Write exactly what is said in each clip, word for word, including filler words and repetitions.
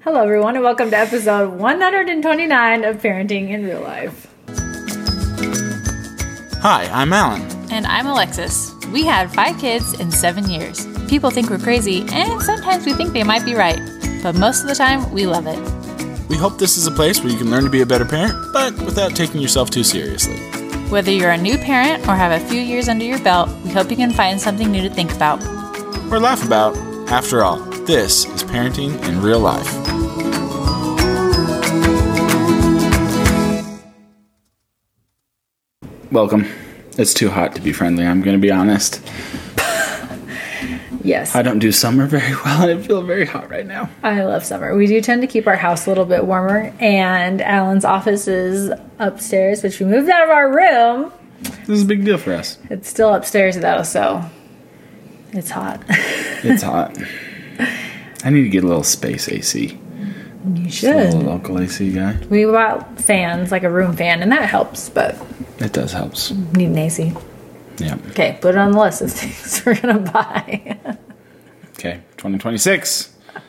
Hello, everyone, and welcome to episode one hundred twenty-nine of Parenting in Real Life. Hi, I'm Alan. And I'm Alexis. We had five kids in seven years. People think we're crazy, and sometimes we think they might be right. But most of the time, we love it. We hope this is a place where you can learn to be a better parent, but without taking yourself too seriously. Whether you're a new parent or have a few years under your belt, we hope you can find something new to think about. Or laugh about. After all, this is Parenting in Real Life. Welcome. It's too hot to be friendly, I'm going to be honest. Yes. I don't do summer very well, and I feel very hot right now. I love summer. We do tend to keep our house a little bit warmer, and Alan's office is upstairs, which we moved out of our room. This is a big deal for us. It's still upstairs, though, so it's hot. It's hot. I need to get a little space A C. You Just a should. little local A C guy. We bought fans, like a room fan, and that helps, but It does help. need an A C. Yeah. Okay, put it on the list of things we're going to buy. Okay, twenty twenty-six.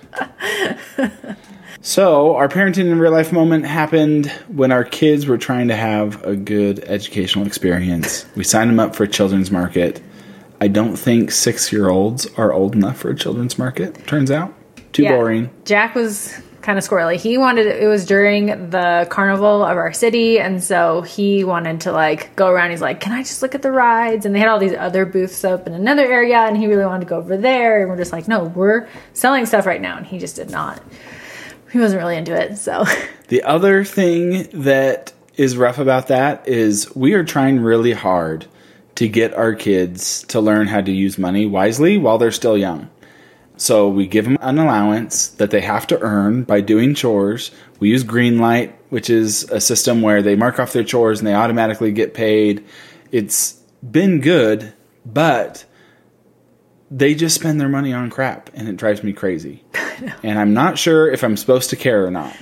So, our parenting in real life moment happened when our kids were trying to have a good educational experience. We signed them up for a children's market. I don't think six-year-olds are old enough for a children's market, turns out. Too Yeah. boring. Jack was kind of squirrely. He wanted, it was during the carnival of our city, and so he wanted to like go around. He's like, can I just look at the rides? And they had all these other booths up in another area, and he really wanted to go over there, and we're just like, no, we're selling stuff right now. And he just did not. He wasn't really into it, so. The other thing that is rough about that is we are trying really hard to get our kids to learn how to use money wisely while they're still young. So we give them an allowance that they have to earn by doing chores. We use Greenlight, which is a system where they mark off their chores and they automatically get paid. It's been good, but they just spend their money on crap, and it drives me crazy. And I'm not sure if I'm supposed to care or not.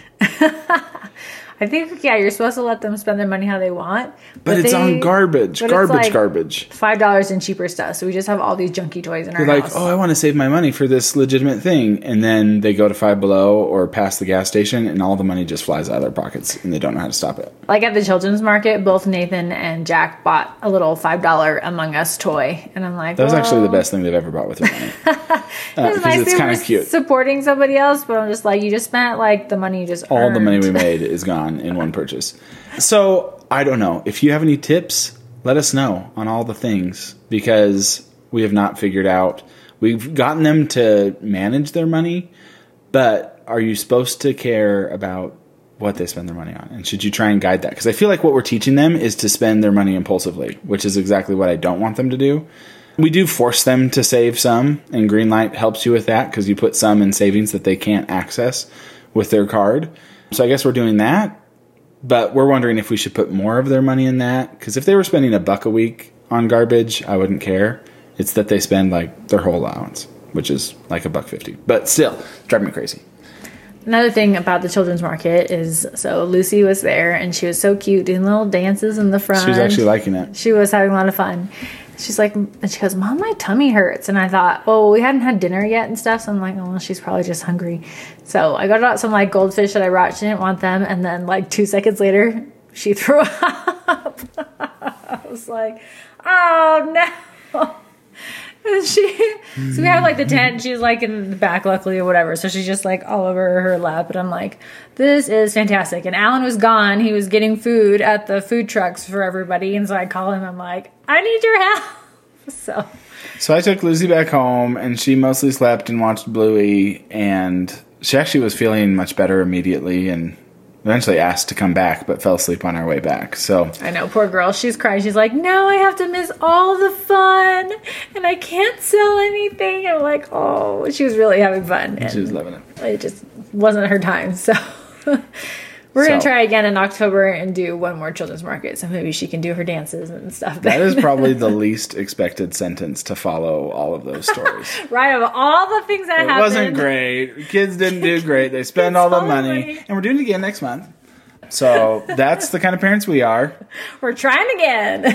I think, yeah, you're supposed to let them spend their money how they want. But, But it's they- on garbage. but it's Garbage, like garbage. five dollars in cheaper stuff, so we just have all these junky toys in our They're like, house. oh, I want to save my money for this legitimate thing. And then they go to Five Below or past the gas station, and all the money just flies out of their pockets, and they don't know how to stop it. Like at the children's market, both Nathan and Jack bought a little five dollars Among Us toy. And I'm like, That was well, actually the best thing they've ever bought with their money. Uh, It's because nice it's they kind were of cute. supporting somebody else, but I'm just like, you just spent like the money you just All earned. the money we made is gone in one purchase. So, I don't know. If you have any tips, let us know on all the things, because we have not figured out. We've gotten them to manage their money, but are you supposed to care about what they spend their money on? And should you try and guide that? Because I feel like what we're teaching them is to spend their money impulsively, which is exactly what I don't want them to do. We do force them to save some, and Greenlight helps you with that because you put some in savings that they can't access with their card. So I guess we're doing that. But we're wondering if we should put more of their money in that. Because if they were spending a buck a week on garbage, I wouldn't care. It's that they spend like their whole allowance, which is like a buck fifty. But still, it's driving me crazy. Another thing about the children's market is, so Lucy was there, and she was so cute, doing little dances in the front. She was actually liking it. She was having a lot of fun. She's like, and she goes, Mom, my tummy hurts. And I thought, oh, we hadn't had dinner yet and stuff. So I'm like, oh, well, she's probably just hungry. So I got out some like goldfish that I brought. She didn't want them. And then like two seconds later, she threw up. I was like, oh, no. And she, so we have like the tent. She was like in the back, luckily, or whatever. So she's just like all over her lap. And I'm like, this is fantastic. And Alan was gone. He was getting food at the food trucks for everybody. And so I call him. I'm like, I need your help. So, So I took Lucy back home, and she mostly slept and watched Bluey. And she actually was feeling much better immediately, and eventually asked to come back, but fell asleep on our way back. So I know, poor girl. She's crying. She's like, now I have to miss all the fun, and I can't sell anything. I'm like, oh, she was really having fun. she was loving it. It just wasn't her time. So we're going to So- try again in October and do one more children's market. So maybe she can do her dances and stuff. That is probably the least expected sentence to follow all of those stories. right, of all the things that It happened. wasn't great. Kids didn't do great. They spend all the money. And we're doing it again next month. So that's the kind of parents we are. We're trying again.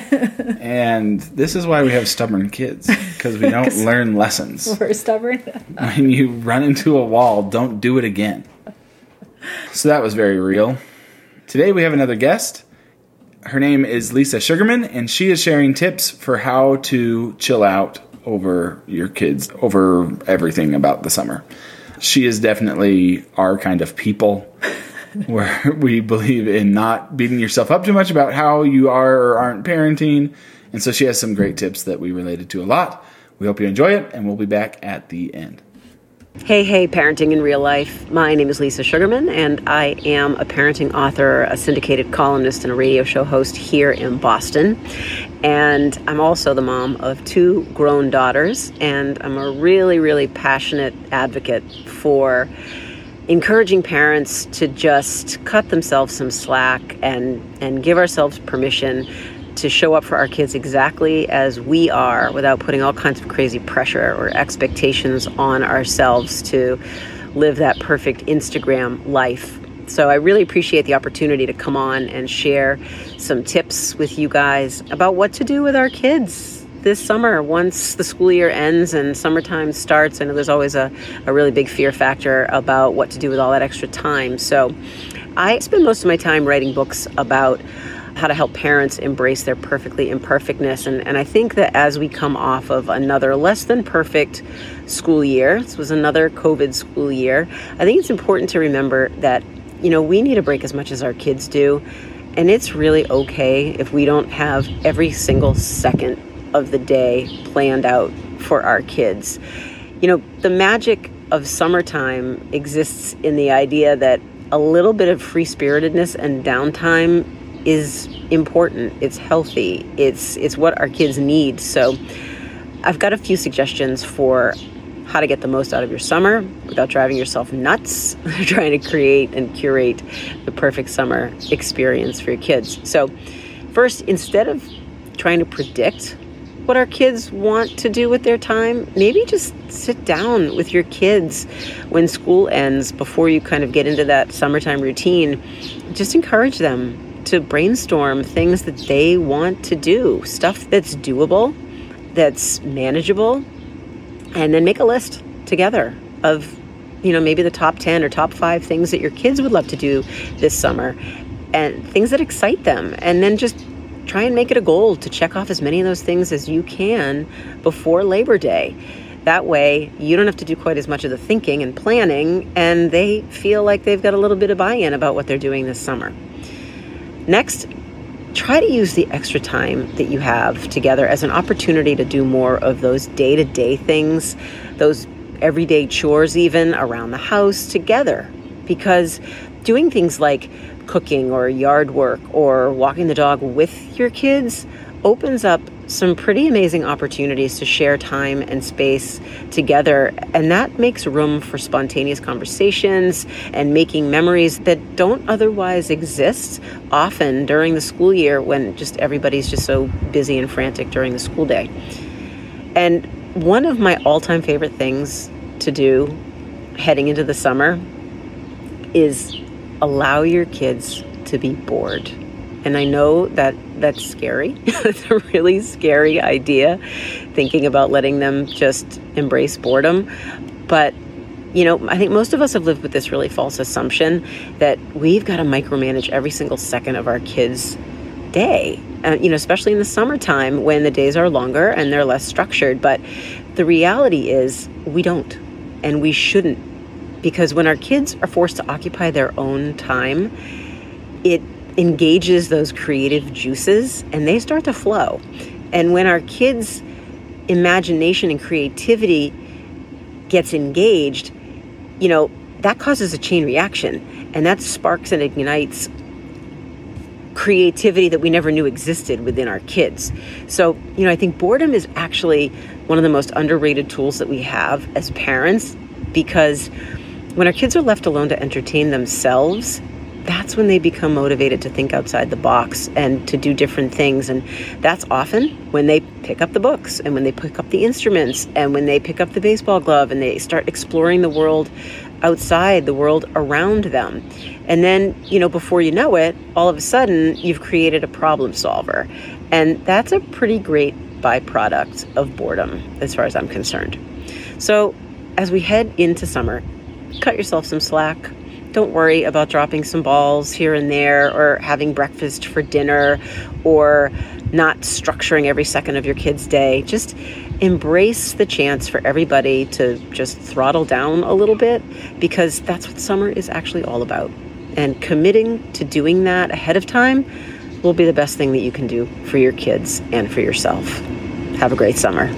And this is why we have stubborn kids, because we don't learn lessons. We're stubborn. When you run into a wall, don't do it again. So that was very real. Today we have another guest. Her name is Lisa Sugarman, and she is sharing tips for how to chill out over your kids, over everything about the summer. She is definitely our kind of people, where we believe in not beating yourself up too much about how you are or aren't parenting. And so she has some great tips that we related to a lot. We hope you enjoy it, and we'll be back at the end. Hey, hey, Parenting in Real Life. My name is Lisa Sugarman, and I am a parenting author, a syndicated columnist, and a radio show host here in Boston. And I'm also the mom of two grown daughters, and I'm a really, really passionate advocate for encouraging parents to just cut themselves some slack and, and give ourselves permission to show up for our kids exactly as we are without putting all kinds of crazy pressure or expectations on ourselves to live that perfect Instagram life. So I really appreciate the opportunity to come on and share some tips with you guys about what to do with our kids this summer once the school year ends and summertime starts. I know there's always a, a really big fear factor about what to do with all that extra time. So I spend most of my time writing books about how to help parents embrace their perfectly imperfectness. And, and I think that as we come off of another less than perfect school year, this was another COVID school year, I think it's important to remember that, you know, we need a break as much as our kids do. And it's really okay if we don't have every single second of the day planned out for our kids. You know, the magic of summertime exists in the idea that a little bit of free-spiritedness and downtime is important. It's healthy. It's it's what our kids need. So I've got a few suggestions for how to get the most out of your summer without driving yourself nuts trying to create and curate the perfect summer experience for your kids. So first, instead of trying to predict what our kids want to do with their time, maybe just sit down with your kids when school ends before you kind of get into that summertime routine. Just encourage them to brainstorm things that they want to do, stuff that's doable, that's manageable, and then make a list together of, you know, maybe the top ten or top five things that your kids would love to do this summer and things that excite them. And then just try and make it a goal to check off as many of those things as you can before Labor Day. That way, you don't have to do quite as much of the thinking and planning, and they feel like they've got a little bit of buy-in about what they're doing this summer. Next, try to use the extra time that you have together as an opportunity to do more of those day-to-day things, those everyday chores even around the house together. Because doing things like cooking or yard work or walking the dog with your kids opens up some pretty amazing opportunities to share time and space together. And that makes room for spontaneous conversations and making memories that don't otherwise exist often during the school year when just everybody's just so busy and frantic during the school day. And one of my all-time favorite things to do heading into the summer is allow your kids to be bored. And I know that that's scary. It's a really scary idea, thinking about letting them just embrace boredom. But, you know, I think most of us have lived with this really false assumption that we've got to micromanage every single second of our kids' day. Uh, you know, especially in the summertime when the days are longer and they're less structured. But the reality is we don't, and we shouldn't. Because when our kids are forced to occupy their own time, it engages those creative juices and they start to flow. And when our kids' imagination and creativity gets engaged, you know, that causes a chain reaction, and that sparks and ignites creativity that we never knew existed within our kids. So, you know, I think boredom is actually one of the most underrated tools that we have as parents, because when our kids are left alone to entertain themselves, that's when they become motivated to think outside the box and to do different things. And that's often when they pick up the books and when they pick up the instruments and when they pick up the baseball glove and they start exploring the world outside, the world around them. And then, you know, before you know it, all of a sudden you've created a problem solver. And that's a pretty great byproduct of boredom as far as I'm concerned. So as we head into summer, cut yourself some slack. Don't worry about dropping some balls here and there or having breakfast for dinner or not structuring every second of your kid's day. Just embrace the chance for everybody to just throttle down a little bit, because that's what summer is actually all about. And committing to doing that ahead of time will be the best thing that you can do for your kids and for yourself. Have a great summer.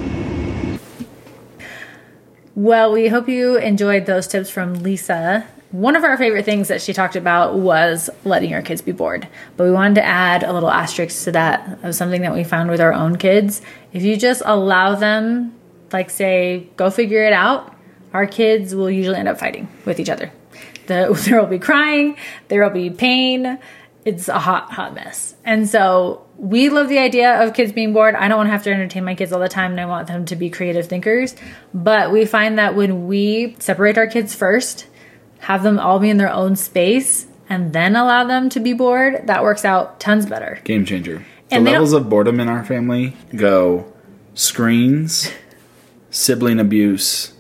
Well, we hope you enjoyed those tips from Lisa. One of our favorite things that she talked about was letting our kids be bored. But we wanted to add a little asterisk to that of something that we found with our own kids. If you just allow them, like say, go figure it out, our kids will usually end up fighting with each other. The, there will be crying, there will be pain. It's a hot, hot mess. And so we love the idea of kids being bored. I don't want to have to entertain my kids all the time, and I want them to be creative thinkers. But we find that when we separate our kids first, have them all be in their own space, and then allow them to be bored, that works out tons better. Game changer. The And they levels don't- of boredom in our family go screens, sibling abuse,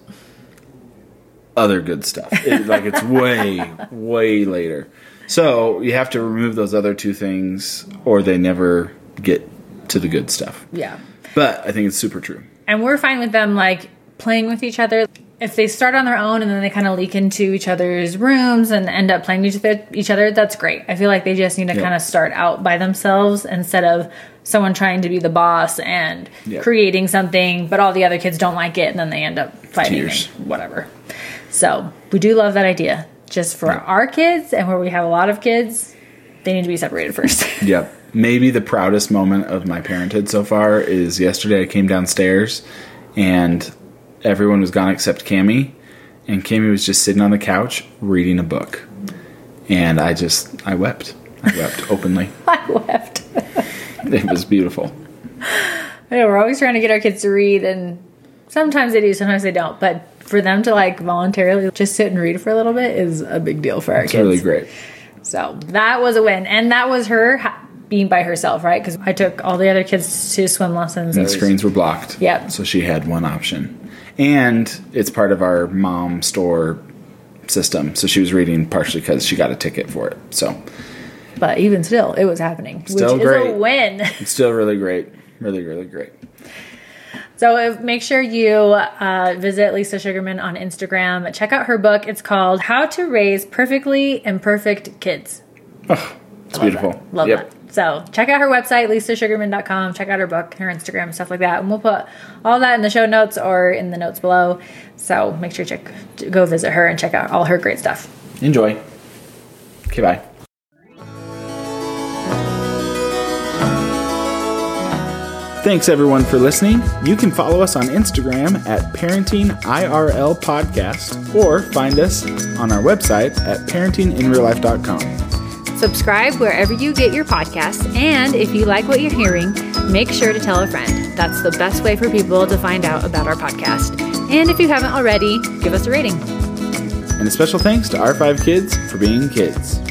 other good stuff. It, like it's way, way later. So you have to remove those other two things, or they never get to the good stuff. Yeah. But I think it's super true. And we're fine with them like playing with each other. If they start on their own and then they kind of leak into each other's rooms and end up playing with each other, that's great. I feel like they just need to Yep. kind of start out by themselves instead of someone trying to be the boss and Yep. creating something, but all the other kids don't like it and then they end up fighting Tears. and whatever. So we do love that idea. Just for our kids and where we have a lot of kids, they need to be separated first. Yep. Maybe the proudest moment of my parenthood so far is yesterday I came downstairs and everyone was gone except Cammie, and Cammie was just sitting on the couch reading a book. And I just, I wept. I wept openly. I wept. It was beautiful. I know, we're always trying to get our kids to read, and sometimes they do, sometimes they don't. But for them to like voluntarily just sit and read for a little bit is a big deal for our It's kids. really great. So that was a win. And that was her ha- being by herself, right? Because I took all the other kids to swim lessons. And It the was- screens were blocked. Yep. So she had one option. And it's part of our mom store system. So she was reading partially because she got a ticket for it. So But even still, it was happening. Still which great. is a win. it's still really great. Really, really great. So if, make sure you uh, visit Lisa Sugarman on Instagram. Check out her book. It's called How to Raise Perfectly Imperfect Kids. Oh, it's Love beautiful. That. Love Yep. that. So check out her website, lisa sugarman dot com. Check out her book, her Instagram, stuff like that. And we'll put all that in the show notes or in the notes below. So make sure you check, go visit her and check out all her great stuff. Enjoy. Okay, bye. Thanks everyone for listening. You can follow us on Instagram at Parenting I R L Podcast or find us on our website at parenting in real life dot com. Subscribe wherever you get your podcasts. And if you like what you're hearing, make sure to tell a friend. That's the best way for people to find out about our podcast. And if you haven't already, give us a rating. And a special thanks to our five kids for being kids.